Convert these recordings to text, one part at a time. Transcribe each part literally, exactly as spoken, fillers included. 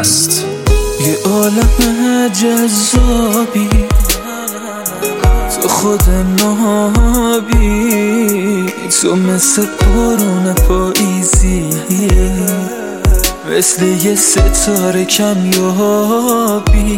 پادکست. یه عالم جذابی تو خود نابی، تو مثل بارون پاییزیه، مثل یه ستاره کمیابی.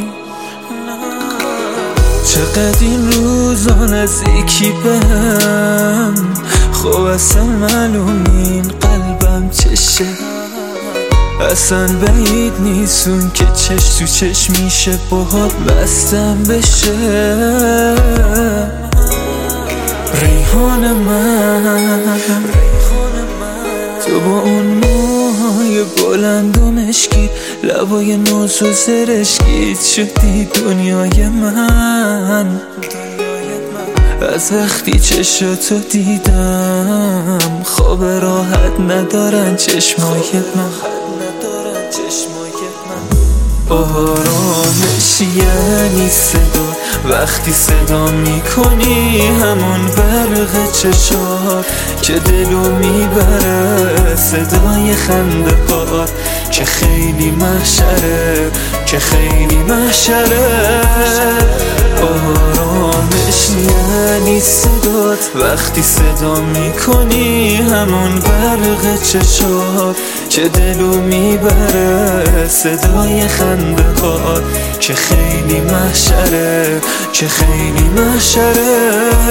چقدر این روزا نزدیکی بهم، خب اصلا معلوم این قلبم چشه، اصلا بعید نیستون که چش تو چش میشه باهات بستم بشه. ریحان من تو با اون موهای بلند و مشکی، لبای نوز و زرشکیت شدی دنیای من. از وقتی چشاتو دیدم خواب راحت ندارن چشمای من. آرامش یعنی صدا، وقتی صدا میکنی همون برق چشات که دلو میبره. صدای خنده هات که خیلی محشره، که خیلی محشره. آرامش یعنی صدات، وقتی صدا میکنی همون برق چشات که دلو میبره. صدای خنده هات که خیلی محشره، که خیلی محشره.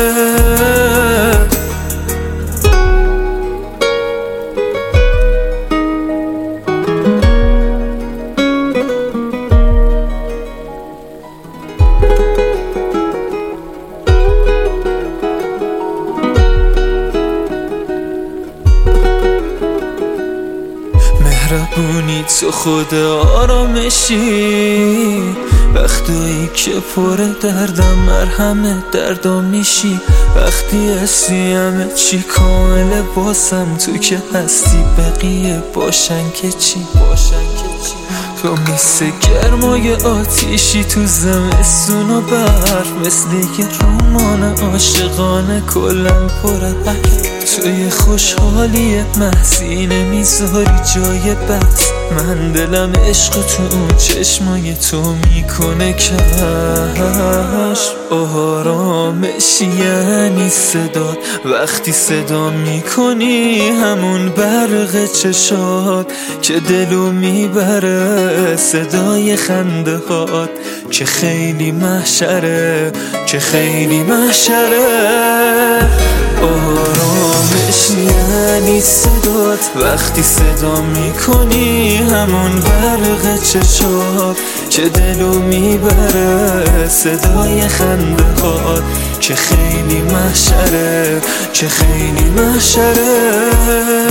مهربونی تو خود آرامشی، وقتی که پر دردم مرهم دردم میشی. وقتی هستی همه چی کامله باسم، تو که هستی بقیه باشن که چی، باشن که چی. تو مثل گرمای آتیشی تو زمستون و برف، مثل یه رمان عاشقانه کلن پر حرف. توی خوشحالی محضی نمیذاری جای بحث، من دلم عشق تو اون چشمای تو میکنه کشف. آرامش یعنی صدات، وقتی صدا میکنی همون برق چشات که دلو میبره. صدای خنده هات که خیلی محشره، که خیلی محشره. آرامش یعنی صدات، وقتی صدا میکنی همون برق چشات که دلو میبره. صدای خنده هات که خیلی محشره، که خیلی محشره.